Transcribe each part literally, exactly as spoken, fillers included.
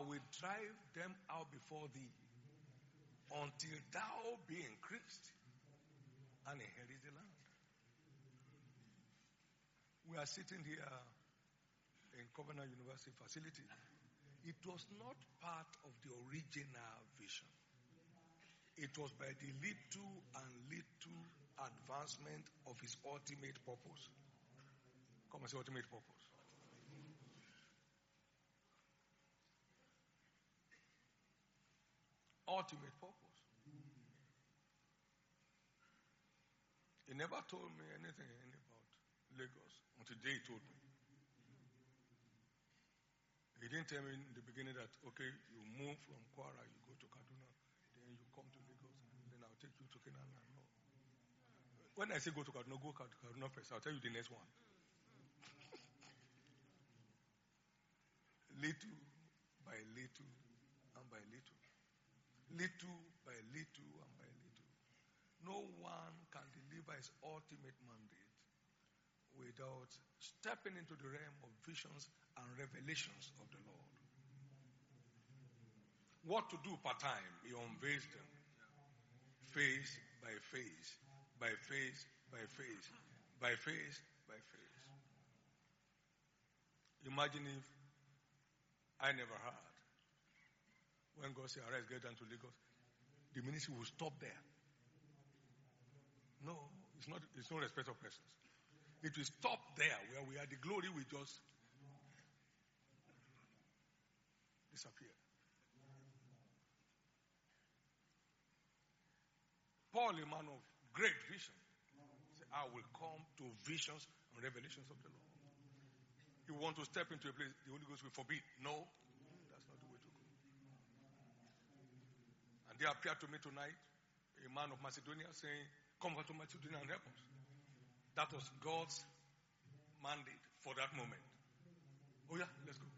will drive them out before thee until thou be increased and inherit the land. We are sitting here in Covenant University facility. It was not part of the original vision. It was by the little and little advancement of his ultimate purpose. Come and say ultimate purpose. Ultimate purpose. He never told me anything about Lagos until today he told me. He didn't tell me in the beginning that, okay, you move from Kwara, you go to Kaduna, then you come to Lagos, then I'll take you to Canaan. No. When I say go to Kaduna, go to Kaduna first. I'll tell you the next one. Little by little and by little. Little by little and by little. No one can deliver his ultimate mandate without stepping into the realm of visions and revelations of the Lord. What to do per time, he unveils them. Phase by phase, by phase by phase, by phase by phase. Imagine if I never heard. When God said, arise, get down to Lagos, the ministry will stop there. No, it's not, it's no respect of persons. It will stop there where we are. The glory will just disappear. Paul, a man of great vision, said, I will come to visions and revelations of the Lord. You want to step into a place, the Holy Ghost will forbid. No, that's not the way to go. And they appeared to me tonight, a man of Macedonia, saying, come to Macedonia and help us. That was God's mandate for that moment. Oh yeah, let's go.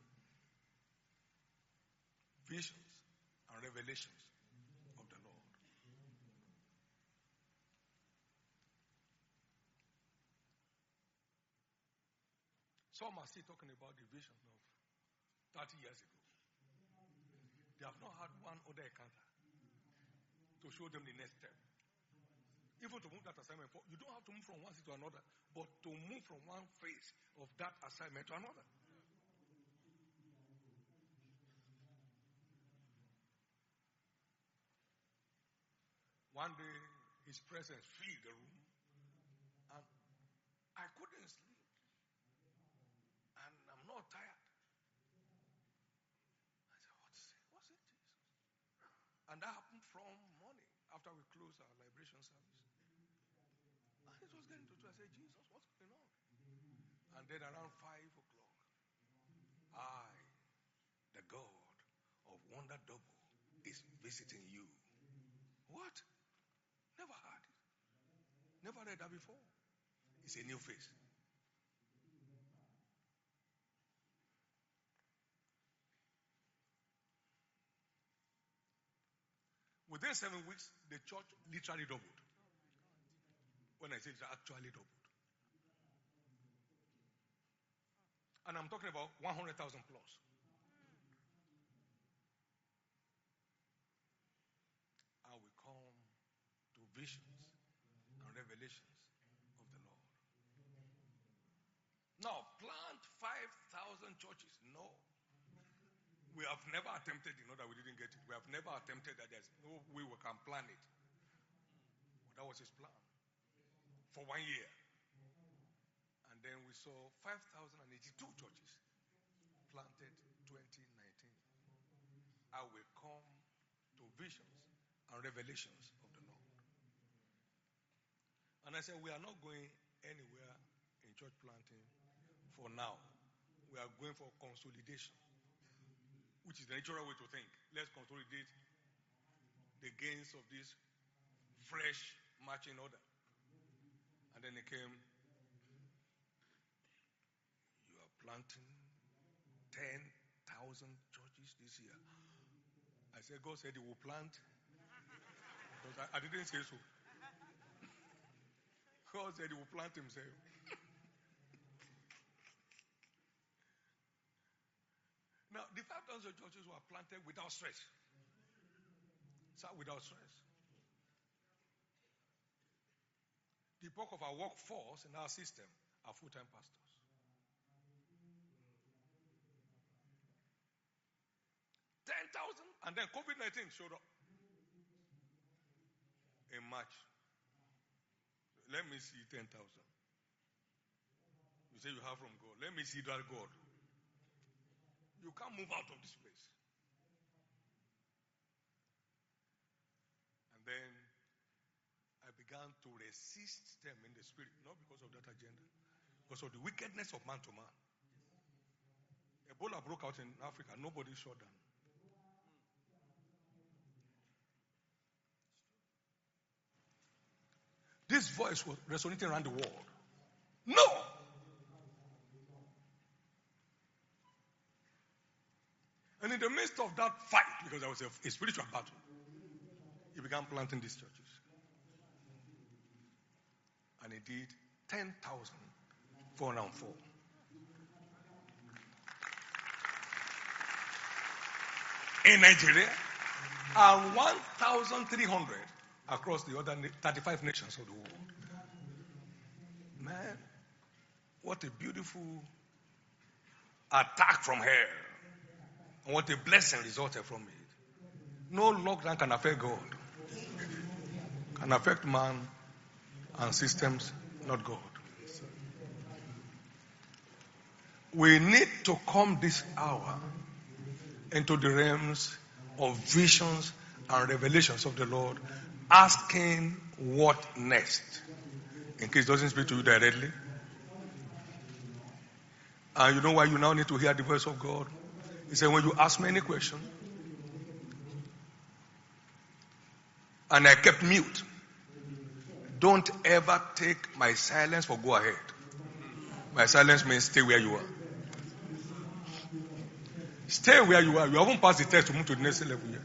Visions and revelations of the Lord. Some are still talking about the vision of thirty years ago. They have not had one other encounter to show them the next step. Even to move that assignment forward, you don't have to move from one city to another, but to move from one phase of that assignment to another. One day, his presence filled the room, and I couldn't sleep. And I'm not tired. I said, what's it? What's it, Jesus? And that happened from morning after we closed our liberation service. And it was getting to two. I said, Jesus, what's going on? And then around five o'clock, I, the God of Wonder Double, is visiting you. What? Never heard it. Never read that before. It's a new face. Within seven weeks, the church literally doubled. When I say it's actually doubled. And I'm talking about one hundred thousand plus. I will come to visions and revelations of the Lord. Now, plant five thousand churches. No. We have never attempted, you know, that we didn't get it. We have never attempted that there's no way we can plan it. But that was his plan. For one year. And then we saw five thousand eighty-two churches planted twenty nineteen. I will come to visions and revelations of the Lord. And I said, we are not going anywhere in church planting for now. We are going for consolidation, which is the natural way to think. Let's consolidate the gains of this fresh marching order. And then it came, you are planting ten thousand churches this year. I said, God said he will plant. Because I, I didn't say so. God said he will plant himself. Now, the five Thousands of churches were planted without stress. Sir, without stress. The bulk of our workforce in our system are full-time pastors. ten thousand, and then COVID nineteen showed up in March. Let me see ten thousand. You say you have from God. Let me see that God. You can't move out of this place. And then I began to resist them in the spirit, not because of that agenda, because of the wickedness of man to man. Ebola broke out in Africa. Nobody shut down. This voice was resonating around the world. No! And in the midst of that fight, because there was a, a spiritual battle, he began planting these churches. And he did ten thousand four hundred four. In Nigeria, and one thousand three hundred across the other thirty-five nations of the world. Man, what a beautiful attack from hell. And what a blessing resulted from it. No lockdown can affect God. Can affect man and systems, not God. We need to come this hour into the realms of visions and revelations of the Lord, asking what next, in case it doesn't speak to you directly. And you know why you now need to hear the voice of God? He said, when you ask me any question, and I kept mute, don't ever take my silence for go ahead. My silence means stay where you are. Stay where you are. You haven't passed the test to move to the next level yet.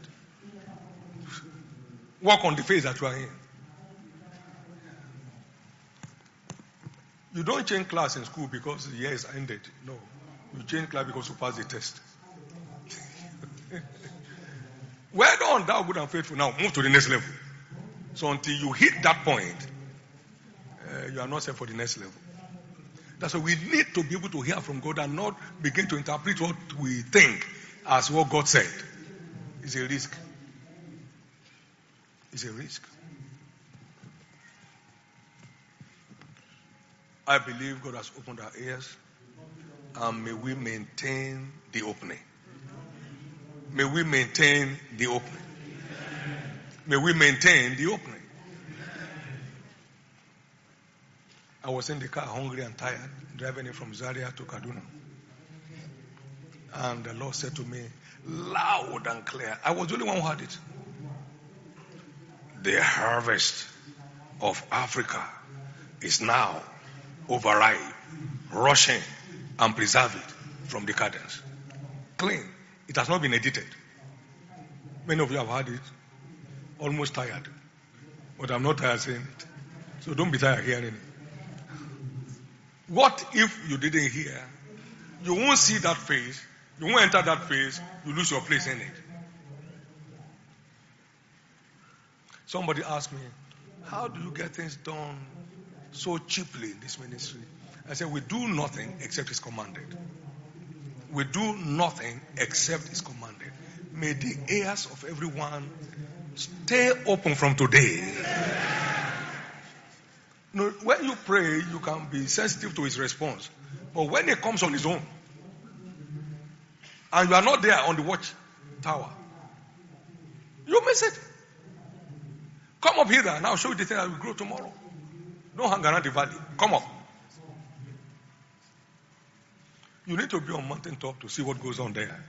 Work on the phase that you are in. You don't change class in school because the year is ended. No. You change class because you pass the test. Well done, thou good and faithful. Now move to the next level. So until you hit that point, uh, you are not set for the next level. That's why we need to be able to hear from God and not begin to interpret what we think as what God said. It's a risk. It's a risk. I believe God has opened our ears, and may we maintain the opening. May we maintain the opening. May we maintain the opening. I was in the car hungry and tired, driving in from Zaria to Kaduna. And the Lord said to me, loud and clear, I was the only one who heard it. The harvest of Africa is now overripe, rushing and preserve it from decadence. Clean. It has not been edited. Many of you have heard it. Almost tired. But I'm not tired saying it. So don't be tired hearing it. What if you didn't hear? You won't see that phase. You won't enter that phase. You lose your place in it. Somebody asked me, how do you get things done so cheaply in this ministry? I said, we do nothing except it's commanded. We do nothing except it's commanded. May the ears of everyone stay open from today. No, when you pray, you can be sensitive to his response. But when it comes on his own, and you are not there on the watch tower, you miss it. Come up here and I'll show you the thing that will grow tomorrow. Don't hang around the valley. Come up. You need to be on mountain top to see what goes on there.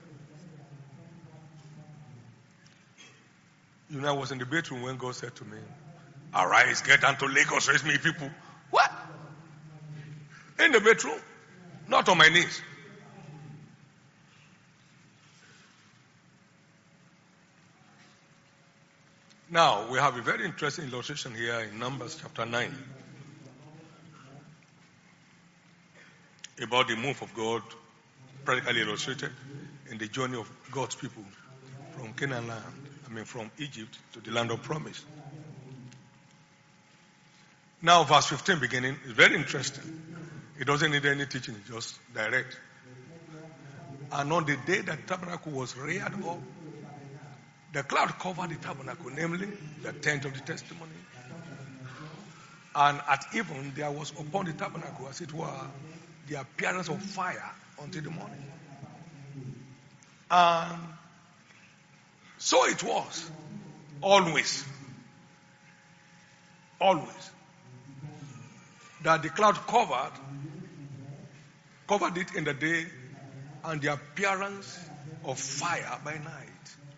You know, I was in the bedroom when God said to me, arise, get down to Lagos, raise me people. What? In the bedroom? Not on my knees. Now, we have a very interesting illustration here in Numbers chapter nine about the move of God, practically illustrated. in the journey of God's people from Canaan land, I mean from Egypt to the land of promise. Now verse fifteen beginning is very interesting. It doesn't need any teaching, it's just direct. And on the day that the tabernacle was reared up, the cloud covered the tabernacle, namely the tent of the testimony. And at even there was upon the tabernacle, as it were, the appearance of fire until the morning. And so it was, always, always, that the cloud covered, covered it in the day, and the appearance of fire by night.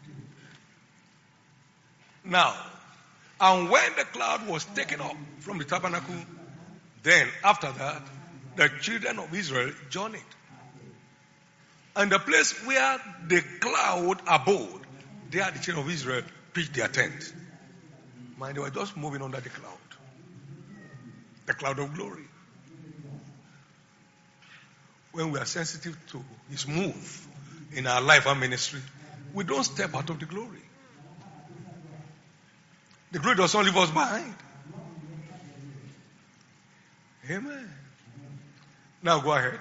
Now, and when the cloud was taken up from the tabernacle, then after that, the children of Israel journeyed. And the place where the cloud abode, there the children of Israel pitched their tent. Man, they were just moving under the cloud. The cloud of glory. When we are sensitive to His move in our life and ministry, we don't step out of the glory. The glory does not leave us behind. Amen. Now go ahead.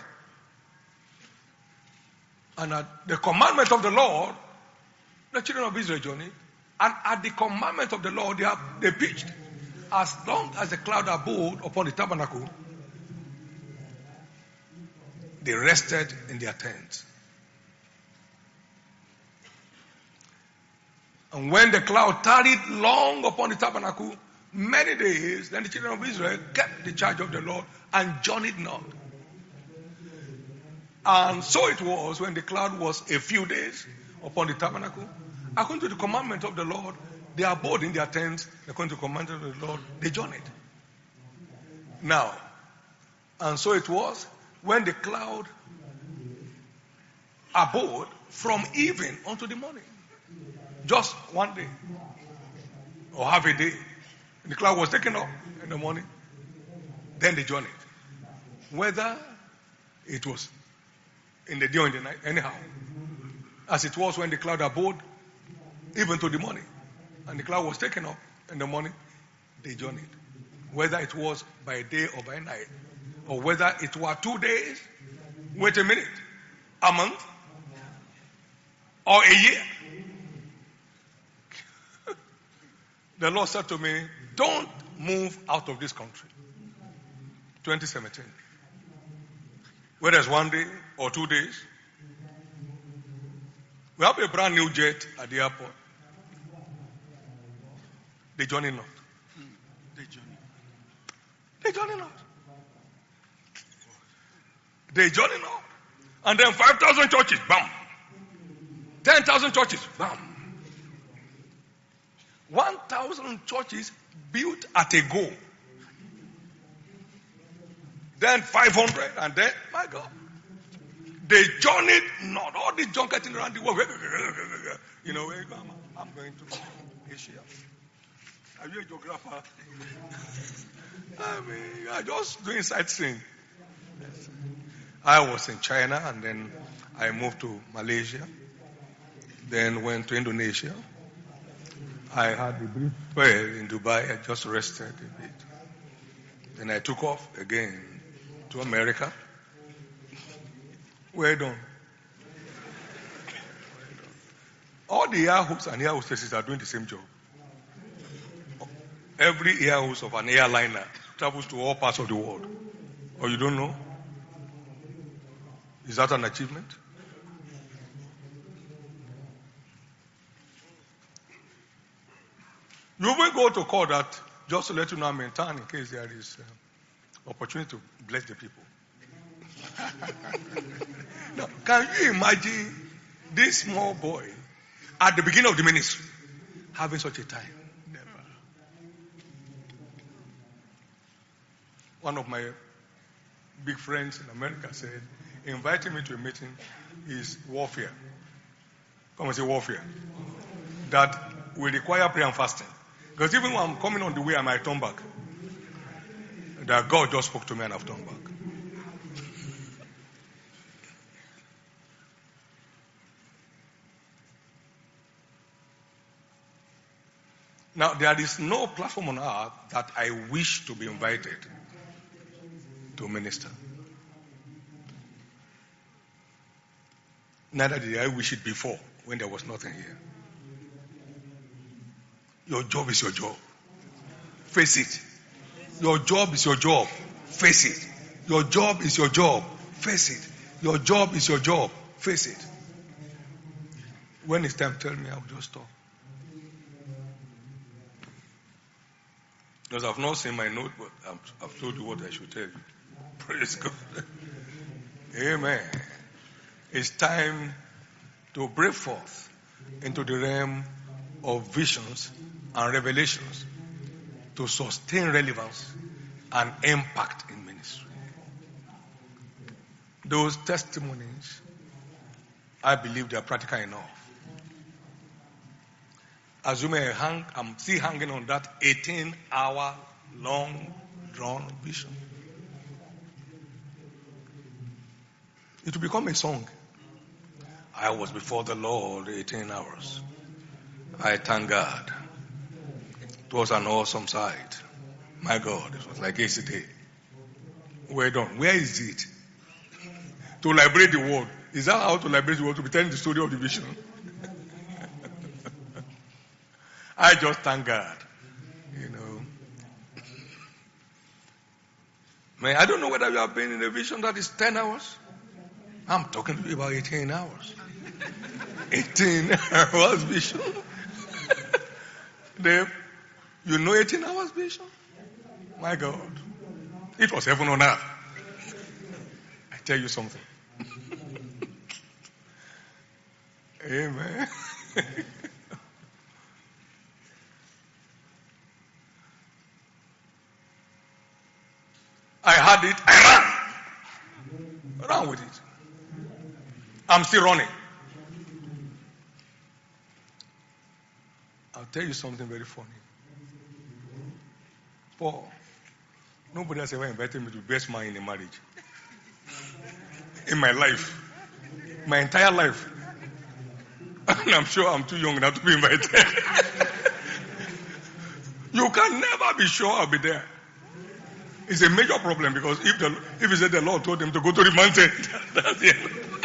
And at the commandment of the Lord, the children of Israel journeyed. And at the commandment of the Lord, they, have, they pitched. As long as the cloud abode upon the tabernacle, they rested in their tents. And when the cloud tarried long upon the tabernacle, many days, then the children of Israel kept the charge of the Lord and journeyed not. And so it was when the cloud was a few days upon the tabernacle. According to the commandment of the Lord, they abode in their tents. According to the commandment of the Lord, they journeyed. Now, and so it was when the cloud abode from even unto the morning. Just one day. Or half a day. And the cloud was taken up in the morning. Then they journeyed. Whether it was in the day or in the night, anyhow. As it was when the cloud abode, even to the morning. And the cloud was taken up in the morning, they journeyed. Whether it was by day or by night. Or whether it were two days, wait a minute, a month, or a year. The Lord said to me, don't move out of this country. twenty seventeen. Whether it's one day or two days. We have a brand new jet at the airport. They journey not. Mm, they journey. They journey not. They journey not. And then five thousand churches, bam. ten thousand churches, bam. one thousand churches built at a go. Then five hundred, and then, my God. They journeyed not. All this junketing around the world. You know, where you go? I'm going to Asia. Are you a geographer? I mean, you are just doing sightseeing. I was in China, and then I moved to Malaysia. Then went to Indonesia. I had a brief spell in Dubai. I just rested a bit. Then I took off again to America. Well done. All the air hosts and air hostesses are doing the same job. Every air host of an airliner travels to all parts of the world. Or you don't know? Is that an achievement? You will go to court that, just to let you know I'm in town in case there is uh, opportunity to bless the people. Now, can you imagine this small boy at the beginning of the ministry having such a time? Never. One of my big friends in America said, inviting me to a meeting is warfare. Come and say warfare. That will require prayer and fasting. Because even when I'm coming on the way, I might turn back. That God just spoke to me and I've turned back. Now, there is no platform on earth that I wish to be invited to minister. Neither did I wish it before when there was nothing here. Your job is your job. Face it. Your job is your job. Face it. Your job is your job. Face it. Your job is your job. Face it. When it's time, tell me, I'll just stop. Because I've not seen my note, but I've, I've told you what I should tell you. Praise God. Amen. It's time to break forth into the realm of visions and revelations to sustain relevance and impact in ministry. Those testimonies, I believe they are practical enough. As you may hang, I'm still hanging on that eighteen hour long drawn vision. It will become a song. I was before the Lord eighteen hours. I thank God. It was an awesome sight. My God, it was like yesterday. Well done. Where is it? To liberate the world. Is that how to liberate the world? To be telling the story of the vision? I just thank God. You know. Man, I don't know whether you have been in a vision that is ten hours. I'm talking to you about eighteen hours. eighteen hours vision. Dave, you know eighteen hours vision? My God. It was heaven on earth. I tell you something. Amen. I had it, I ran. Ran with it. I'm still running. I'll tell you something very funny. Paul, nobody has ever invited me to be best man in a marriage. In my life. My entire life. And I'm sure I'm too young now to be invited. You can never be sure I'll be there. It's a major problem because if the if he said the Lord told him to go to the mountain, that's it.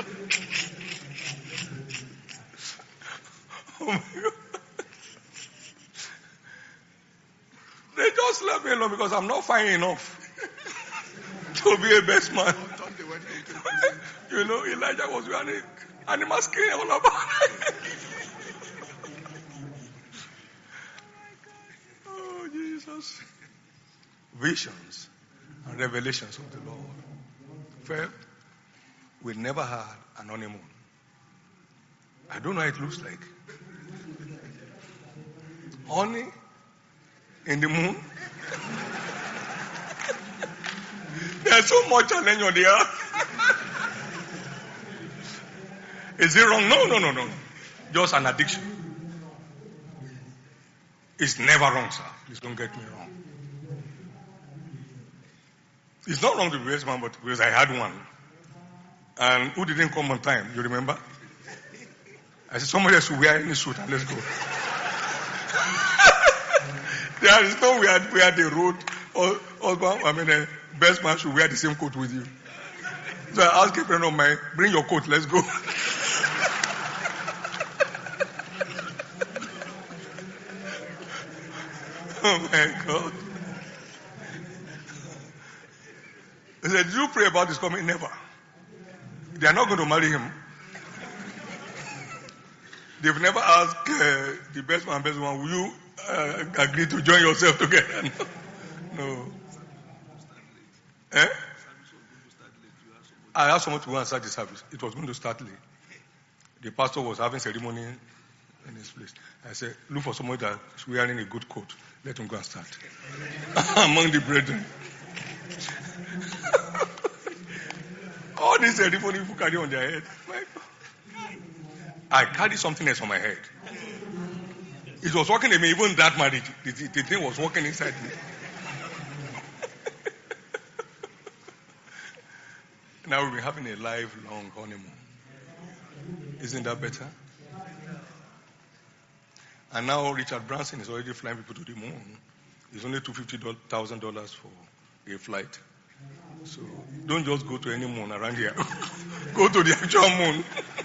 Oh my God. They just left me alone because I'm not fine enough to be a best man. You know, Elijah was wearing animal skin all about. Oh, Jesus. Visions and revelations of the Lord. Fifth, we never had an honeymoon. I don't know how it looks like. Honey in the moon. There's so much challenge on the earth. Is it wrong? No, no, no, no. Just an addiction. It's never wrong, sir. Please don't get me wrong. It's not wrong to be best man, but because I had one. And who didn't come on time? You remember? I said, somebody else will wear any suit and let's go. There is no way we had the road. Or, or, I mean, the best man should wear the same coat with you. So I asked a friend of mine, bring your coat, let's go. Oh my God. He said, did you pray about this coming? Never. They are not going to marry him. They've never asked uh, the best man, best one, will you uh, agree to join yourself together? No. No. Eh? I asked someone to go and start the service. It was going to start late. The pastor was having ceremony in his place. I said, look for somebody that is wearing a good coat. Let him go and start. Among the brethren. All these ceremony people carry on their head. I carry something else on my head. It was working in me, even that marriage. The, the, the thing was working inside me. Now we'll be having a lifelong honeymoon. Isn't that better? And now Richard Branson is already flying people to the moon. It's only two hundred fifty thousand dollars for a flight. So don't just go to any moon around here. Go to the actual moon.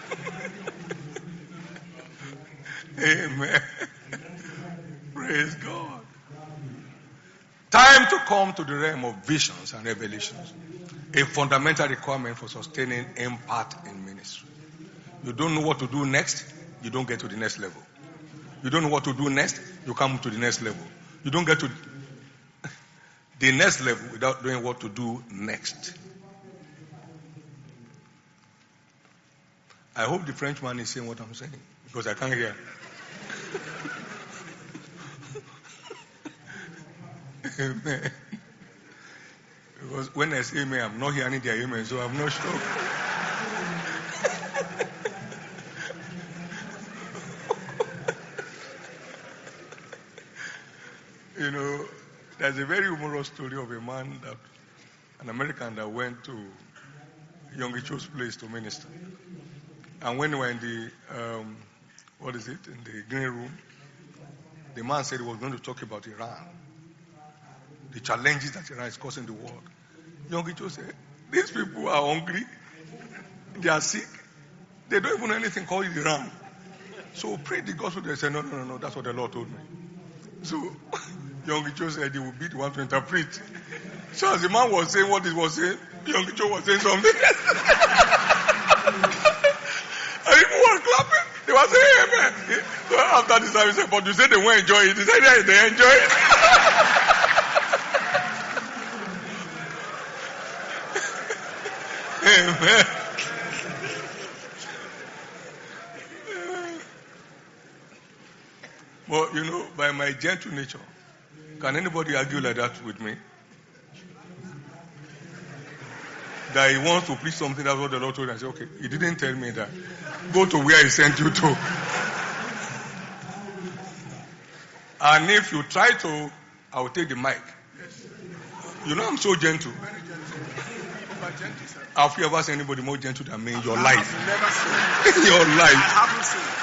Amen. Praise God. Time to come to the realm of visions and revelations. A fundamental requirement for sustaining impact in ministry. You don't know what to do next, you don't get to the next level. You don't know what to do next, you come to the next level. You don't get to the next level without knowing what to do next. I hope the Frenchman is saying what I'm saying, because I can't hear. Amen. Because when I say amen, I'm not hearing their amen, so I'm not sure. You know, there's a very humorous story of a man, that, an American that went to Yonggi Cho's place to minister. And when we were in the, um, what is it, in the green room, the man said he was going to talk about Iran, the challenges that Iran is causing the world. Yonggi Cho said, these people are hungry, they are sick, they don't even know anything called Iran. So pray the gospel. They said, no, no, no, no, that's what the Lord told me. So Yonggi Cho said he would be the one to interpret. So as the man was saying what he was saying, Yonggi Cho was saying something. And people were clapping. They were saying amen. So after this time he said, but you said they won't enjoy it. He said, yeah, they enjoy it. Amen. But you know, by my gentle nature, can anybody argue like that with me? That he wants to preach something, that's what the Lord told him. I said, okay, he didn't tell me that. Go to where he sent you to. And if you try to, I will take the mic. You know I'm so gentle. Very gentle. But gentle, sir. Have you ever seen anybody more gentle than me in your life? I've never seen it. In your life. I haven't seen it.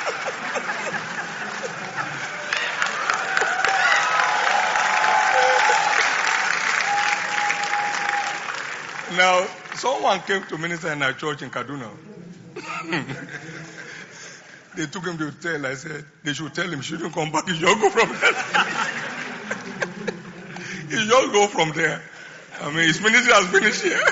Now, someone came to minister in our church in Kaduna. They took him to the hotel. I said, they should tell him he shouldn't come back. He should go from there. He should go from there. I mean, his ministry has finished here.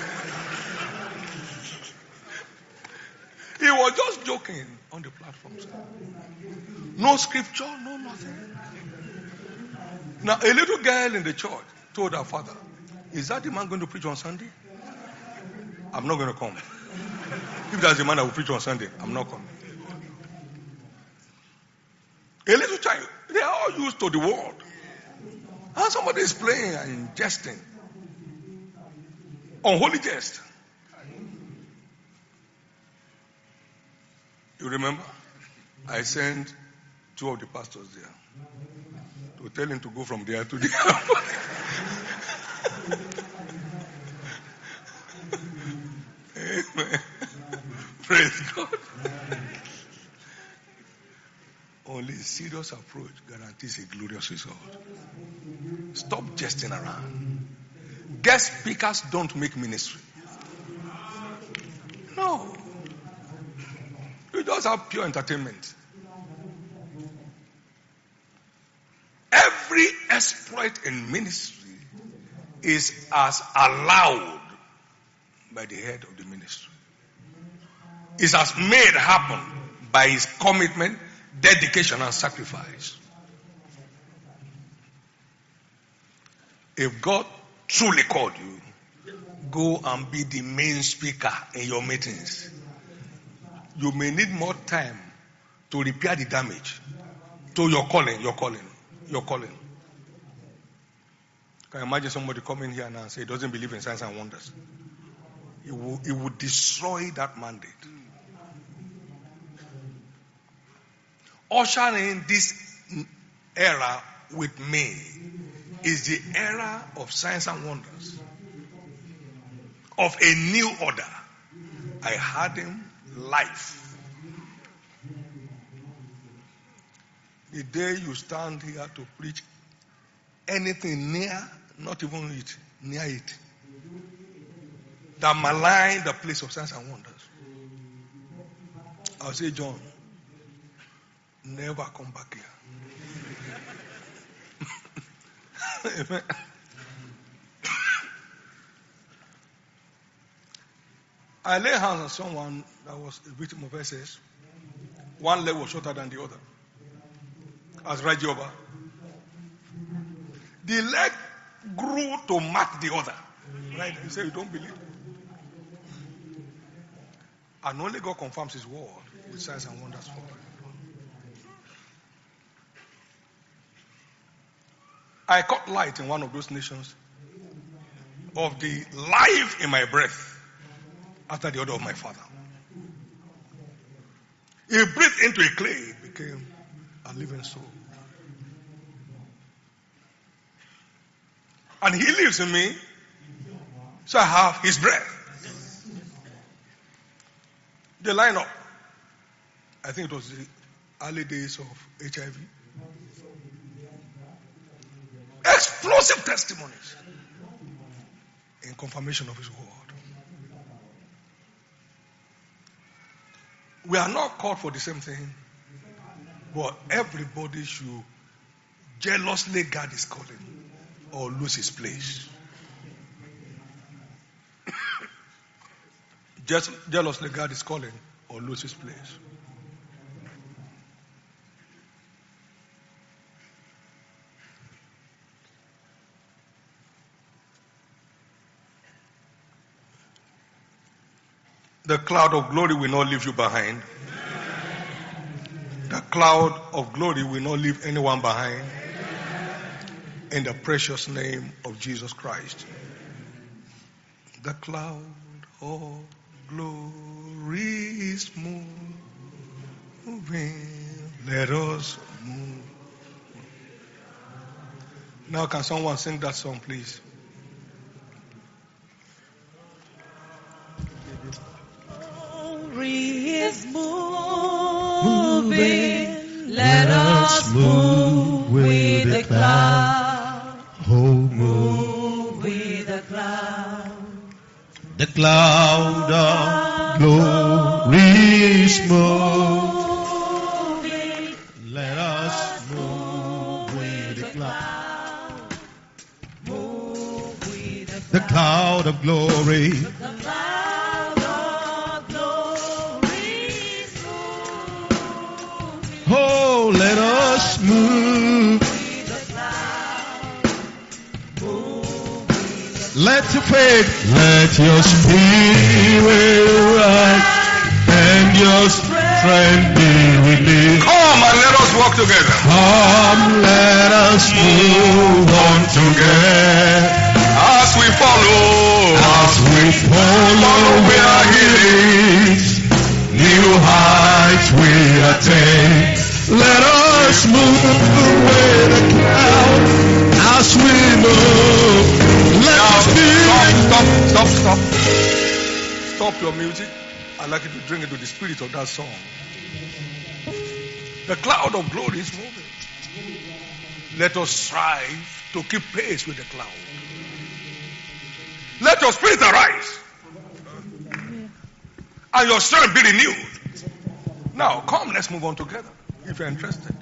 He was just joking on the platform. Sir. No scripture, no nothing. Now, a little girl in the church told her father, is that the man going to preach on Sunday? I'm not going to come. If that's the man that will preach on Sunday, I'm not coming. A little child, they are all used to the world. And somebody is playing and jesting. Unholy jest. You remember? I sent two of the pastors there to tell him to go from there to there. Amen. Praise God. Only a serious approach guarantees a glorious result. Stop jesting around. Guest speakers don't make ministry. No. You just have pure entertainment. Every exploit in ministry is as allowed by the head of the ministry. Is as made happen by his commitment, dedication, and sacrifice. If God truly called you, go and be the main speaker in your meetings. You may need more time to repair the damage to your calling, your calling, your calling. Can you imagine somebody coming here now and say he doesn't believe in signs and wonders? It will, it will destroy that mandate. Ushering this era with me is the era of signs and wonders, of a new order. I had him live. The day you stand here to preach anything near, not even it, near it, that malign the place of signs and wonders, I'll say, John, never come back here. Amen. I lay hands on someone that was a victim of S S. One leg was shorter than the other. As Rajoba. The leg grew to match the other. Right? You say you don't believe. And only God confirms his word with signs and wonders for it. I caught light in one of those nations of the life in my breath after the order of my father. He breathed into a clay, it became a living soul. And he lives in me, so I have his breath. They line up. I think it was the early days of H I V. Explosive testimonies in confirmation of his word. We are not called for the same thing, but everybody should jealously guard his calling or lose his place. Just jealously guard his calling or lose his place. The cloud of glory will not leave you behind. The cloud of glory will not leave anyone behind. In the precious name of Jesus Christ. The cloud of glory is moving. Let us move. Now can someone sing that song, please? Is moving. Let us move with the cloud. Oh, move with the cloud. The cloud of glory is moving. Let us move with the cloud. Move with the cloud. The cloud of glory. The cloud of glory is moving. Oh, let us move. With the cloud. Move with the Let your faith, let your spirit rise, and your strength be released. Come and let us walk together. Come, let us move on together. As we follow, As we follow, we are healed. New heights we attain. Let us move away the cloud as we move. Let now us be. stop, stop, stop, stop. Stop your music. I'd like you to drink into the spirit of that song. The cloud of glory is moving. Let us strive to keep pace with the cloud. Let your spirit arise and your strength be renewed. Now, come, let's move on together if you're interested.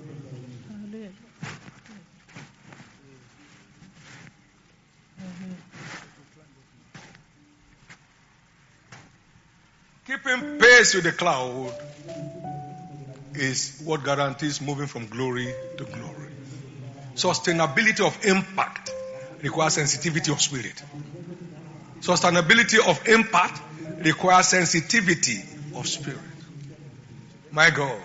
Keeping pace with the cloud is what guarantees moving from glory to glory. Sustainability of impact requires sensitivity of spirit. Sustainability of impact requires sensitivity of spirit. My God.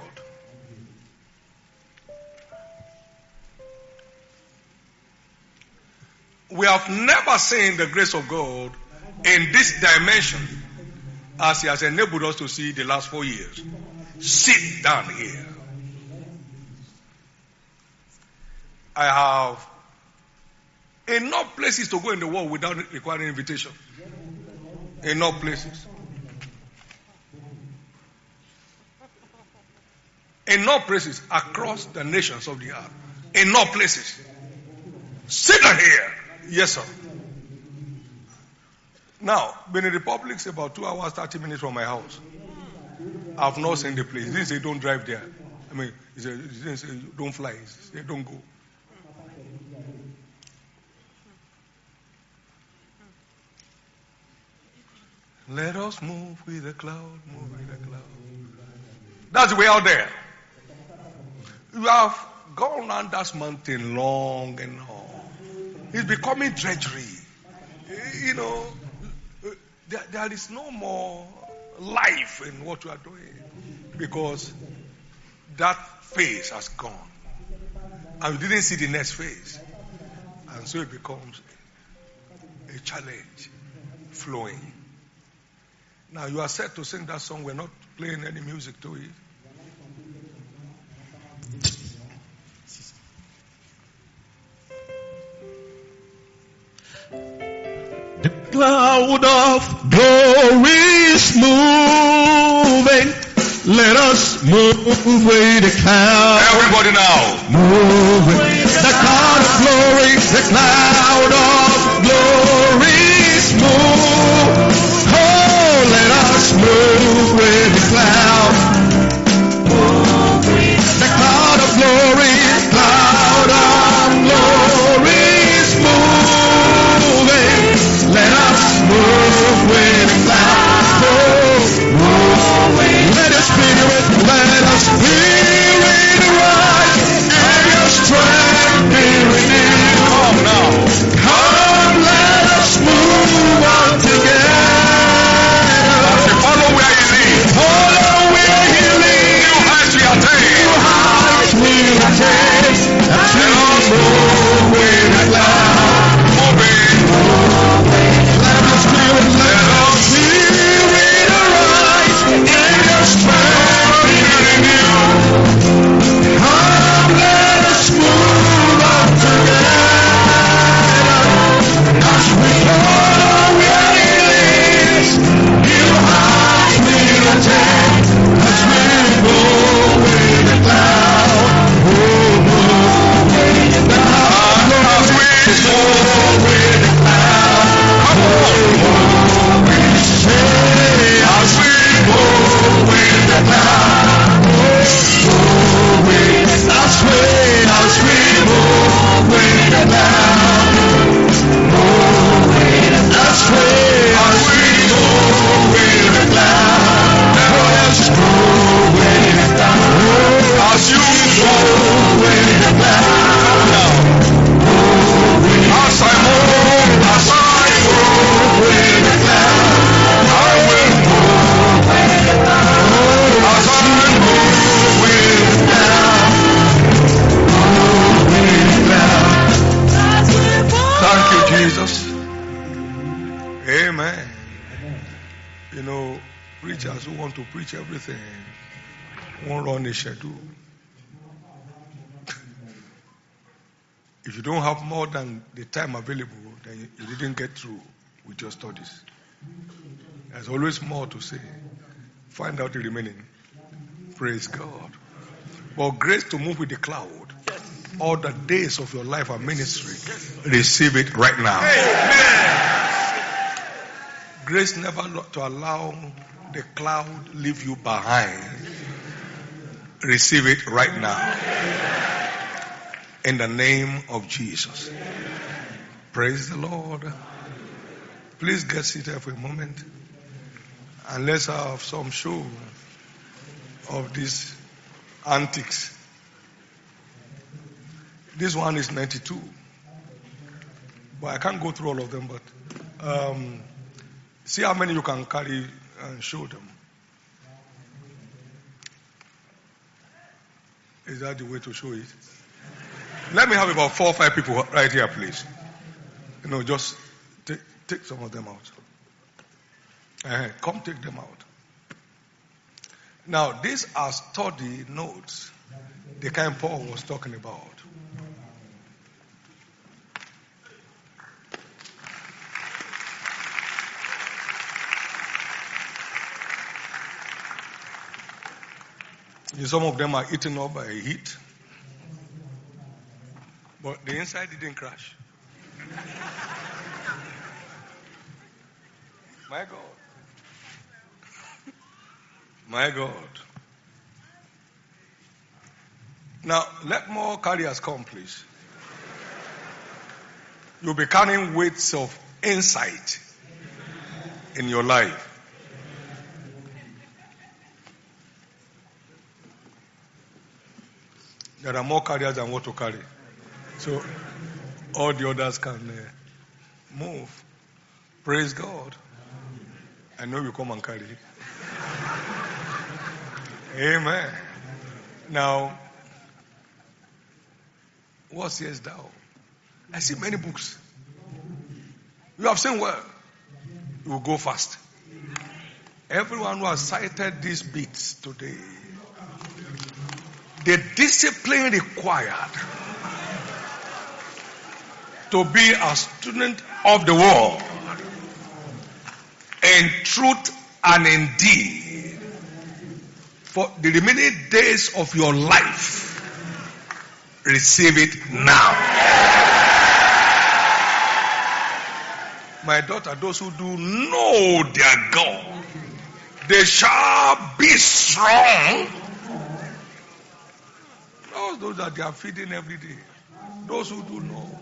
We have never seen the grace of God in this dimension as He has enabled us to see the last four years. Sit down here. I have enough places to go in the world without requiring invitation. In all places. In all places across the nations of the earth. In all places. Sit down here. Yes, sir. Now, Benin Republic is about two hours, thirty minutes from my house. I've not seen the place. He didn't say don't drive there. I mean, he, said, he didn't say don't fly. He said don't go. Let us move with the cloud, move with the cloud. That's the way out there. You have gone around that mountain long and long. It's becoming drudgery. You know, there, there is no more life in what you are doing because that phase has gone. And you didn't see the next phase. And so it becomes a challenge flowing. Now you are set to sing that song. We're not playing any music to it. The cloud of glory is moving. Let us move with the cloud. Everybody now. Move with the cloud of glory. The cloud of glory is moving. Oh, let us move with the cloud. The cloud of glory. Cloud of glory is moving. Let us move with the cloud. Oh, let us spirit, let us spirit arise, and your strength be renewed. Come now. Come, let us move on together. Follow where you lead. Follow where he leads. New heights we attain. New heights we attain. As we move with the cloud. Moving. Let us spirit, let us spirit arise, and your strength be renewed. Come, let us move on together. As we follow where he leads, new heights we attain. As we move with the cloud, oh, move with the cloud. As we move with the cloud, come on, move with the say. As we move with the cloud, move with the as we, as we move with the cloud, move with the as we, as we move with the cloud, let us move with the cloud. As you move with the cloud, as I move, as I move with the cloud, I will move with the cloud. As I move with the cloud, move with the cloud. Thank you, Jesus. Amen. You know, preachers who want to preach everything won't run a schedule. If you don't have more than the time available, then you didn't get through with your studies. There's always more to say. Find out the remaining. Praise God. But grace to move with the cloud. All the days of your life and ministry, receive it right now. Amen. Grace never to allow the cloud leave you behind. Receive it right now. In the name of Jesus. Praise the Lord. Please get seated for a moment. And let's have some show of these antics. This one is ninety-two. But I can't go through all of them, but um, see how many you can carry and show them. Is that the way to show it? Let me have about four or five people right here, please. You know, just take, take some of them out. Uh, come take them out. Now, these are study notes, the kind Paul was talking about. Some of them are eaten up by heat. But the inside didn't crash. My God. My God. Now, let more carriers come, please. You'll be carrying weights of insight in your life. There are more carriers than what to carry. So, all the others can uh, move. Praise God. I know you come and carry. Amen. Now, what says thou? I see many books. You have seen well. You will go fast. Everyone who has cited these bits today, the discipline required to be a student of the world in truth and in deed for the remaining days of your life, receive it now. My daughter, those who do know their God, they shall be strong. Those, those that they are feeding every day. Those who do know.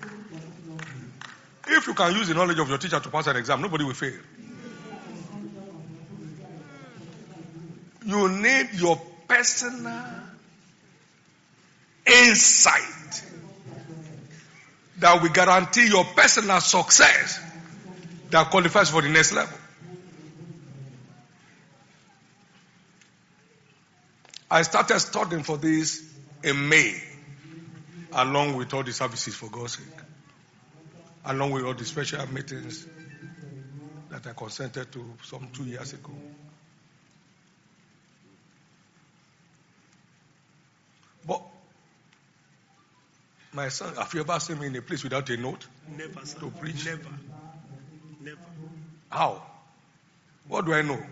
If you can use the knowledge of your teacher to pass an exam, nobody will fail. You need your personal insight that will guarantee your personal success that qualifies for the next level. I started studying for this in May, along with all the services, for God's sake, along with all the special meetings that I consented to some two years ago. But my son, have you ever seen me in a place without a note? Never, sir. To preach? Never. Never. How? What do I know?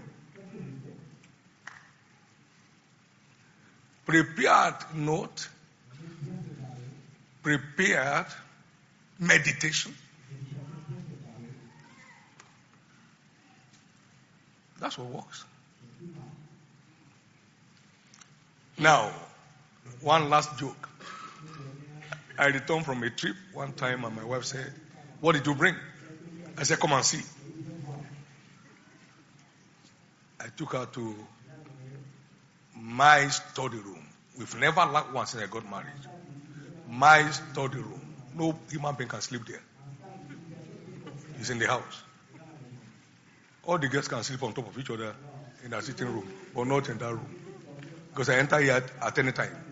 Prepared note, prepared meditation. That's what works. Now, one last joke. I returned from a trip one time and my wife said, "What did you bring?" I said, "Come and see." I took her to my study room. We've never lacked one since I got married. My study room. No human being can sleep there. It's in the house. All the guests can sleep on top of each other in their sitting room, but not in that room. Because I enter here at, at any time.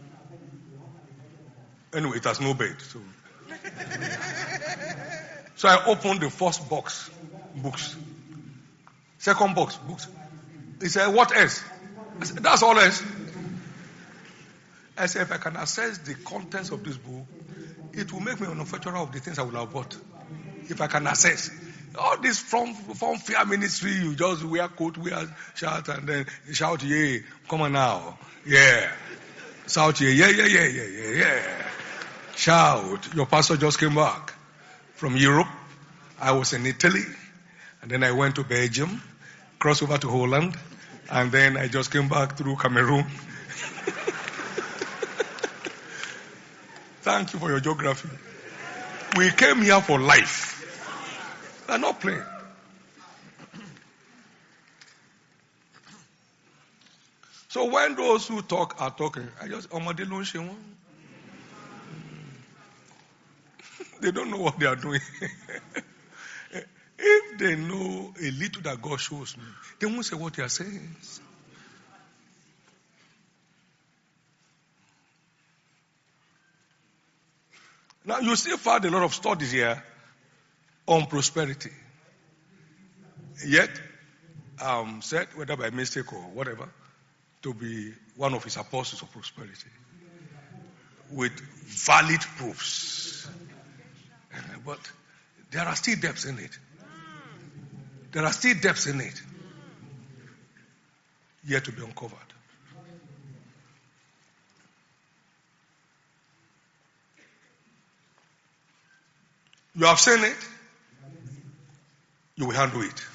Anyway, it has no bed. So, so I opened the first box, books. Second box, books. He said, "What else?" I said, "That's all else." I said, "If I can access the contents of this book, it will make me an manufacturer of the things I will have bought. If I can access. All this from from fear ministry, you just wear coat, wear shirt, and then shout, "Yeah, come on now. Yeah." Shout, "Yeah, yeah, yeah, yeah, yeah, yeah, yeah." Shout. Your pastor just came back from Europe. I was in Italy, and then I went to Belgium, crossed over to Holland, and then I just came back through Cameroon. Thank you for your geography. We came here for life. We're not playing. So when those who talk are talking, I just, they don't know what they are doing. If they know a little that God shows me, they won't say what they are saying. Now you still find a lot of studies here on prosperity. Yet, um, said, whether by mistake or whatever, to be one of his apostles of prosperity. With valid proofs. But there are still depths in it. There are still depths in it. Yet to be uncovered. You have seen it. You will handle it.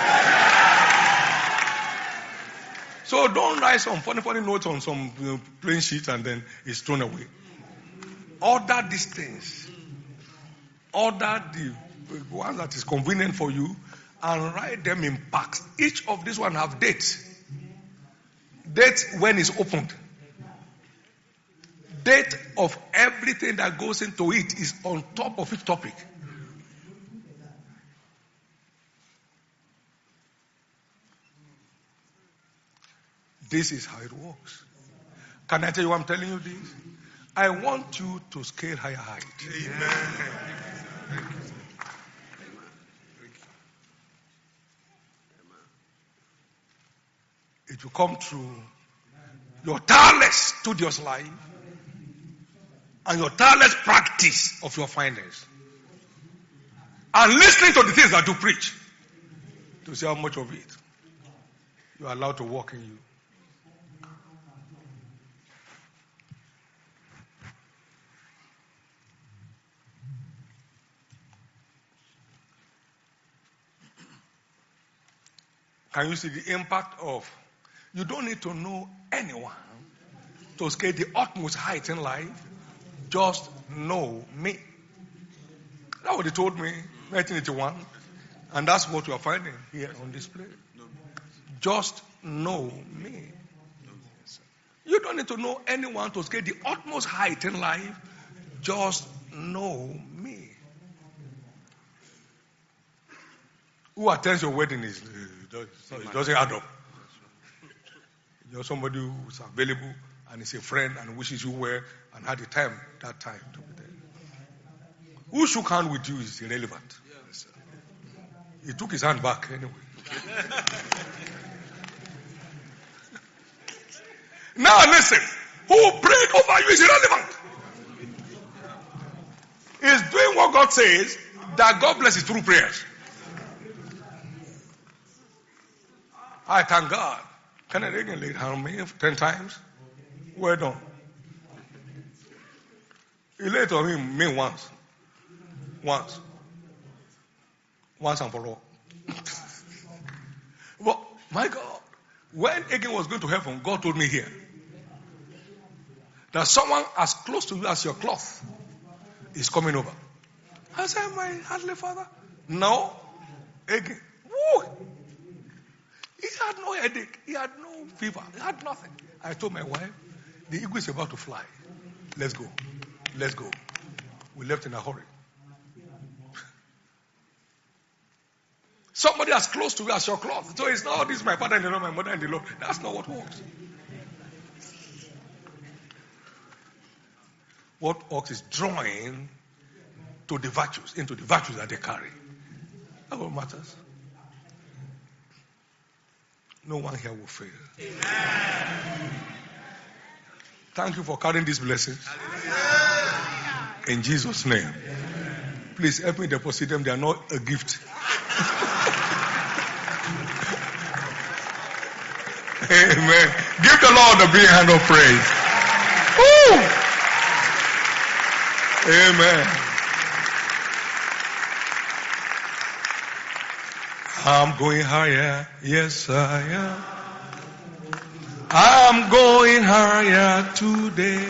So don't write some funny, funny notes on some you know, plain sheet and then it's thrown away. Order these things. Order the one that is convenient for you and write them in packs. Each of these one have dates. Date when it's opened. Date of everything that goes into it is on top of each topic. This is how it works. Can I tell you why I'm telling you this? I want you to scale higher height. Amen. It will come through your tireless studious life and your tireless practice of your findings. And listening to the things that you preach to see how much of it you are allowed to work in you. Can you see the impact of, you don't need to know anyone to scale the utmost height in life. Just know me. That's what they told me in nineteen eighty-one. And that's what you are finding here on display. Just know me. You don't need to know anyone to scale the utmost height in life. Just know me. Who attends your wedding is it doesn't add up. You're somebody who's available and is a friend and wishes you well and had the time that time to be there. Who shook hand with you is irrelevant. He took his hand back anyway. Now listen, who prayed over you is irrelevant. He's doing what God says, that God blesses through prayers. I thank God. Kenneth Hagin laid hand on me ten times. Well done. He laid on me, me once. Once. Once and for all. But my God, when Hagin was going to heaven, God told me here that someone as close to you as your cloth is coming over. I said, my heavenly Father, no. Hagin, woo. He had no headache. He had no fever. He had nothing. I told my wife, the eagle is about to fly. Let's go. Let's go. We left in a hurry. Somebody as close to you as your cloth. So it's not, oh, this is my father in the Lord, my mother in the Lord. That's not what works. What works is drawing to the virtues, into the virtues that they carry. That's what matters. No one here will fail. Amen. Thank you for carrying these blessings. In Jesus' name. Amen. Please help me deposit them. They are not a gift. Amen. Give the Lord a big hand of praise. Woo! Amen. I'm going higher, yes I am. I'm going higher today.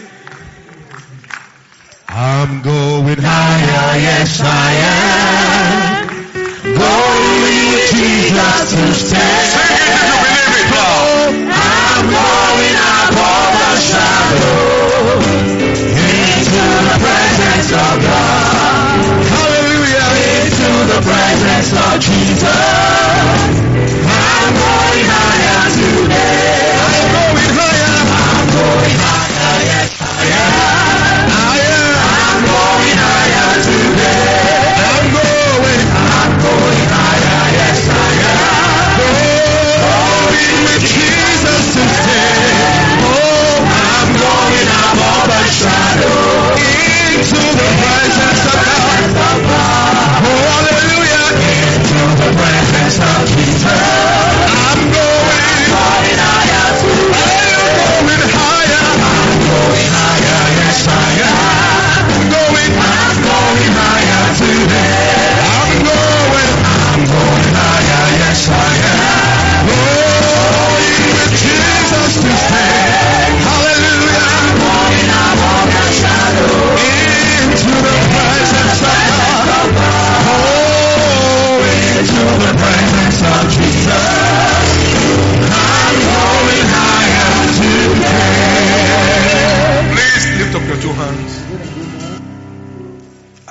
I'm going higher, yes I am. Going with Jesus to stay. Sing it if you believe it now. I'm going above the shadow into the presence of God. Hallelujah. Into the presence of Jesus. I'm going higher today. I'm going higher. I'm going higher, yes I am. Higher. I'm going higher today. I'm going. I'm going higher, yes I am. Going with Jesus to stay. Oh, I'm going above the shadow into the presence of God. Oh, hallelujah. Into the presence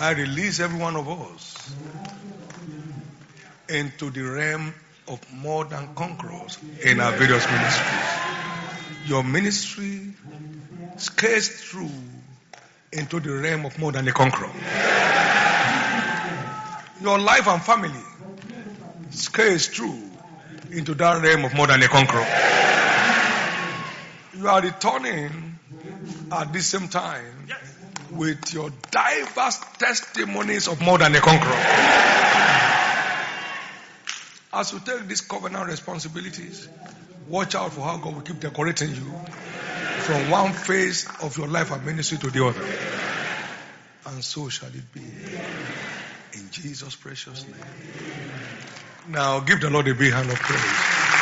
I release every one of us into the realm of more than conquerors in our various ministries. Your ministry scales through into the realm of more than a conqueror. Your life and family scales through into that realm of more than a conqueror. You are returning at the same time with your diverse testimonies of more than a conqueror. As you take these covenant responsibilities, watch out for how God will keep decorating you from one phase of your life and ministry to the other. And so shall it be. In Jesus' precious name. Now, give the Lord a big hand of praise.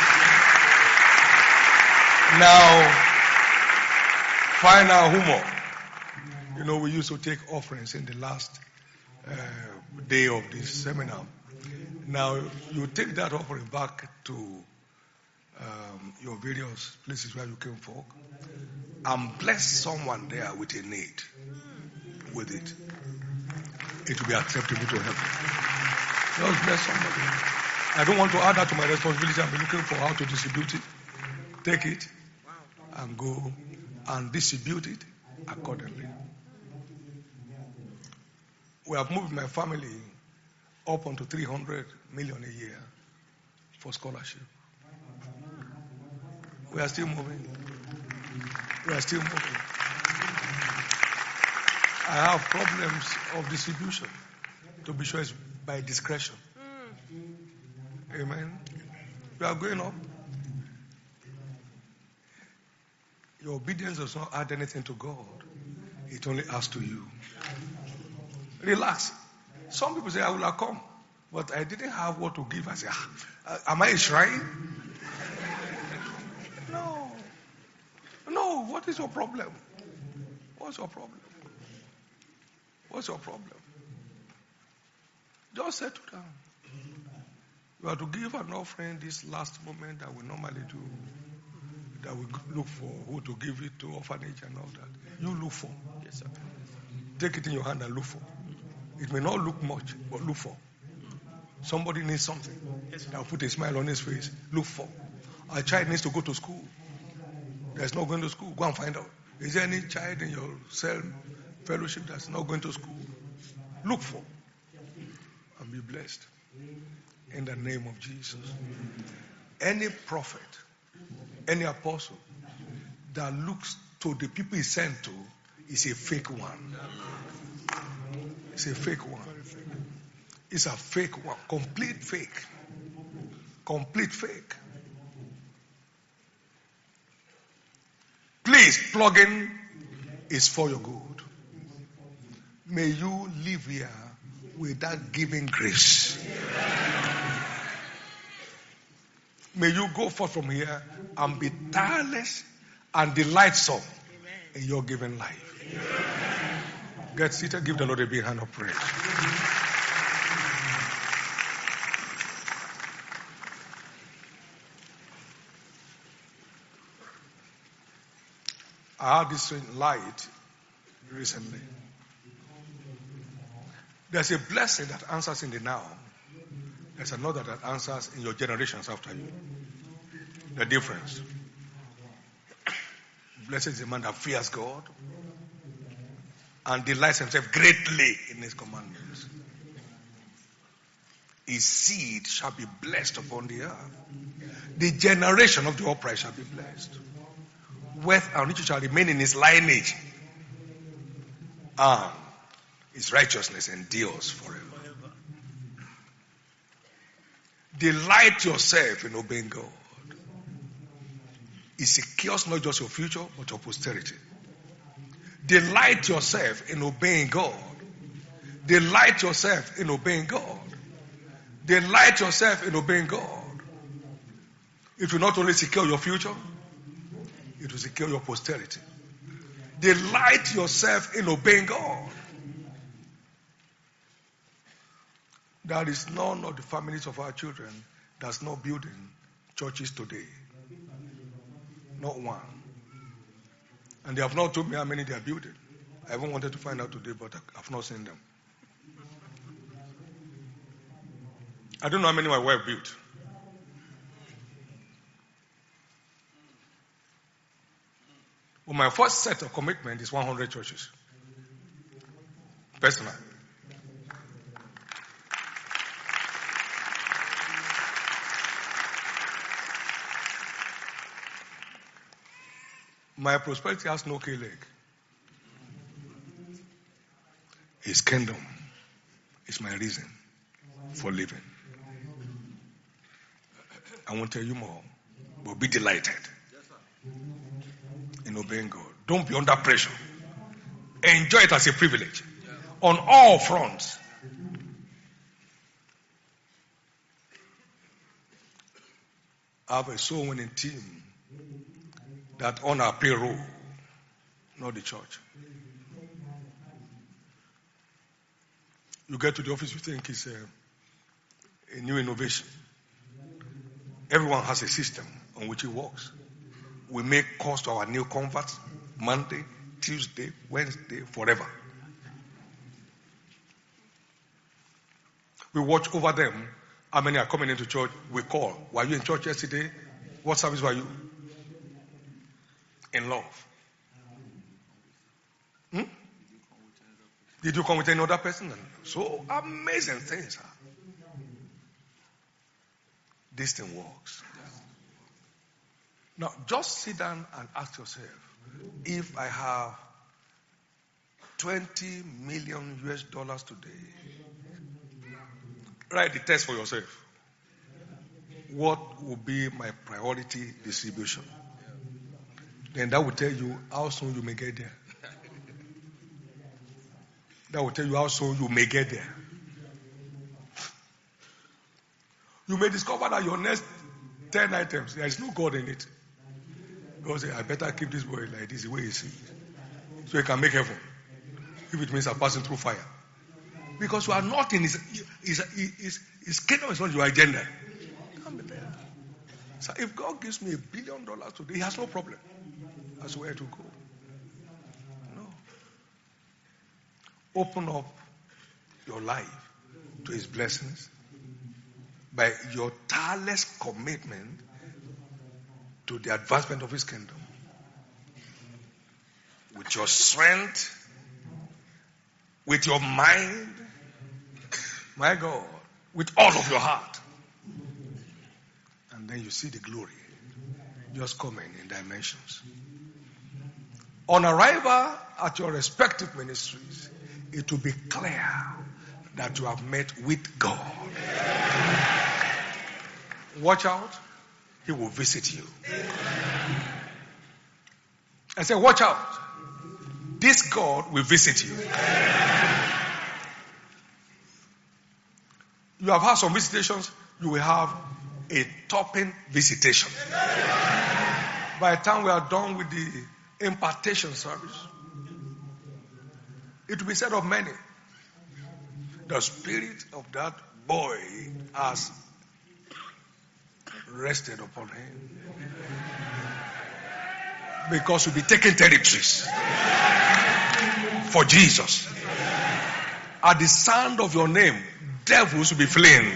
Now, final humor. You know, we used to take offerings in the last uh, day of this seminar. Now, you take that offering back to um, your various places where you came from and bless someone there with a need with it. It will be acceptable to heaven. Just bless somebody. I don't want to add that to my responsibility. I'm looking for how to distribute it. Take it and go and distribute it accordingly. We have moved my family up onto three hundred million a year for scholarship. We are still moving. We are still moving. I have problems of distribution. To be sure, it's by discretion. Amen. We are going up. Your obedience does not add anything to God. It only adds to you. Relax. Some people say, I will have come. But I didn't have what to give. I say, ah, am I a shrine? No. No. What is your problem? What's your problem? What's your problem? Just settle down. You have to give an offering this last moment that we normally do. That we look for who to give it to, orphanage and all that. You look for. Yes, sir. Take it in your hand and look for. It may not look much, but look for. Somebody needs something. Yes, that will put a smile on his face. Look for. A child needs to go to school. There's not going to school. Go and find out. Is there any child in your cell fellowship that's not going to school? Look for. And be blessed. In the name of Jesus. Any prophet, any apostle that looks to the people he's sent to is a fake one. It's a fake one. It's a fake one. Complete fake. Complete fake. Please, plug-in is for your good. May you live here with that giving grace. May you go forth from here and be tireless and delightsome in your given life. Amen. Get seated. Give the Lord a big hand of praise. I had this light recently. There's a blessing that answers in the now. There's another that answers in your generations after you. The difference. Blessed is the man that fears God and delights himself greatly in his commandments. His seed shall be blessed upon the earth. The generation of the upright shall be blessed. Wealth and riches shall remain in his lineage. And his righteousness endures forever. Delight yourself in obeying God. It secures not just your future, but your posterity. Delight yourself in obeying God. Delight yourself in obeying God. Delight yourself in obeying God. It will not only secure your future, it will secure your posterity. Delight yourself in obeying God. There is none of the families of our children that's not building churches today. Not one. And they have not told me how many they are building. I haven't wanted to find out today, but I've not seen them. I don't know how many my wife built. But my first set of commitment is one hundred churches. Personal. My prosperity has no K leg. His kingdom is my reason for living. I won't tell you more, but be delighted in obeying God. Don't be under pressure. Enjoy it as a privilege on all fronts. I have a soul winning team that on our payroll, not the church. You get to the office, you think it's a, a new innovation. Everyone has a system on which it works. We make calls to our new converts Monday, Tuesday, Wednesday, forever. We watch over them. How many are coming into church? We call. Were you in church yesterday? What service were you? In love. Hmm? Did you come with any other person? So amazing things. Huh? This thing works. Now, just sit down and ask yourself, if I have twenty million U S dollars today, write the test for yourself. What will be my priority distribution? Then that will tell you how soon you may get there. That will tell you how soon you may get there. You may discover that your next ten items, there is no God in it. God says, I better keep this boy like this, the way he sees. So he can make heaven. If it means I'm passing through fire. Because you are not in his, his, his, his kingdom is not your agenda. Can't be there. So if God gives me a billion dollars today, he has no problem. That's where to go. No. Open up your life to his blessings by your tireless commitment to the advancement of his kingdom. With your strength, with your mind, my God, with all of your heart. And then you see the glory just coming in dimensions. On arrival at your respective ministries, it will be clear that you have met with God. Watch out, he will visit you. I say, watch out, this God will visit you. You have had some visitations, you will have a topping visitation. By the time we are done with the impartation service, it will be said of many, the spirit of that boy has rested upon him. Because we'll be taking territories for Jesus. At the sound of your name, devils will be fleeing.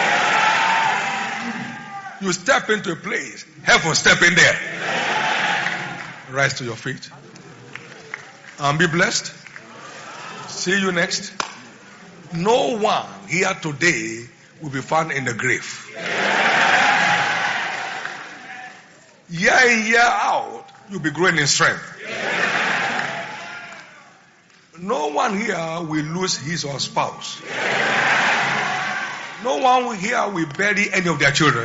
You step into a place, heaven step in there. Rise to your feet and be blessed. See you next. No one here today will be found in the grave. Year in, year out, you'll be growing in strength. No one here will lose his or spouse. No one here will bury any of their children.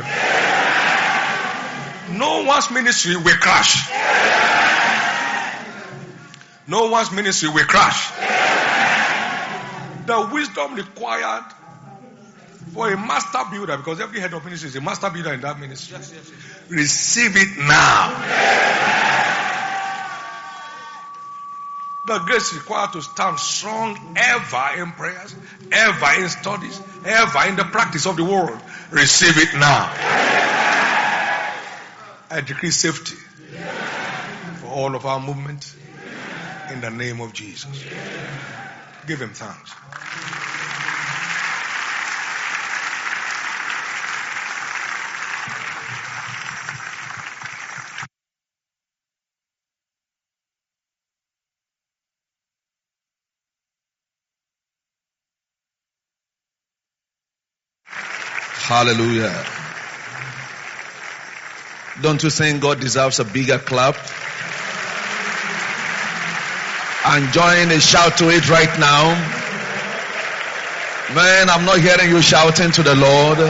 No one's ministry will crash. No one's ministry will crash. The wisdom required for a master builder, because every head of ministry is a master builder in that ministry. Yes, yes, yes. Receive it now. The grace required to stand strong ever in prayers, ever in studies, ever in the practice of the word. Receive it now. I decree safety for all of our movement in the name of Jesus. Give him thanks. Hallelujah. Don't you think God deserves a bigger clap? And join a shout to it right now. Man, I'm not hearing you shouting to the Lord.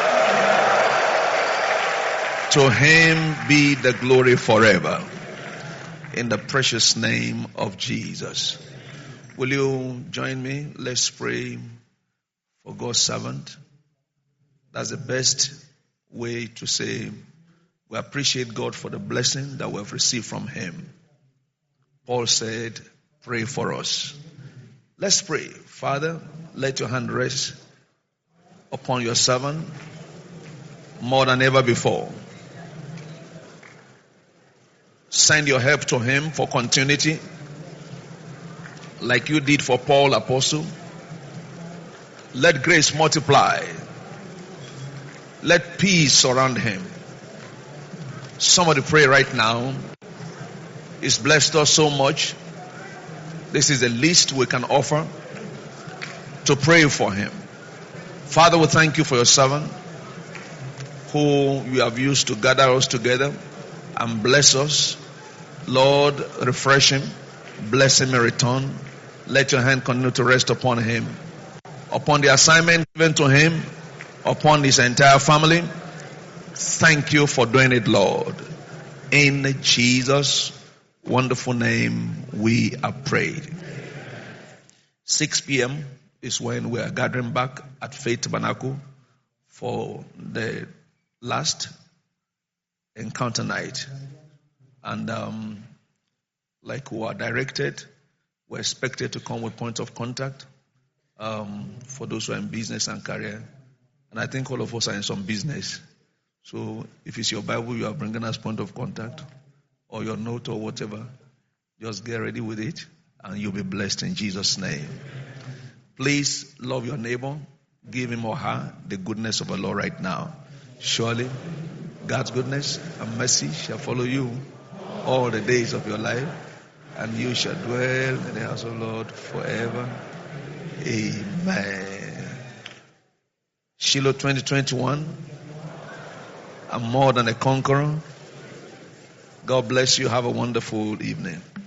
To him be the glory forever. In the precious name of Jesus. Will you join me? Let's pray for God's servant. That's the best way to say we appreciate God for the blessing that we have received from him. Paul said, pray for us. Let's pray. Father, let your hand rest upon your servant more than ever before. Send your help to him for continuity, like you did for Paul, apostle. Let grace multiply. Let peace surround him. Somebody pray right now. He's blessed us so much. This is the least we can offer to pray for him. Father, we thank you for your servant who you have used to gather us together and bless us. Lord, refresh him. Bless him in return. Let your hand continue to rest upon him. Upon the assignment given to him. Upon his entire family. Thank you for doing it, Lord. In Jesus' wonderful name we are prayed. six p.m. is when we are gathering back at Faith Tabernacle for the last encounter night. And um, like we are directed, we're expected to come with point of contact um, for those who are in business and career. And I think all of us are in some business. So if it's your Bible, you are bringing us point of contact or your note or whatever, just get ready with it and you'll be blessed in Jesus' name. Please love your neighbor. Give him or her the goodness of the Lord right now. Surely God's goodness and mercy shall follow you all the days of your life, and you shall dwell in the house of the Lord forever. Amen. Shiloh twenty twenty-one. I'm more than a conqueror. God bless you. Have a wonderful evening.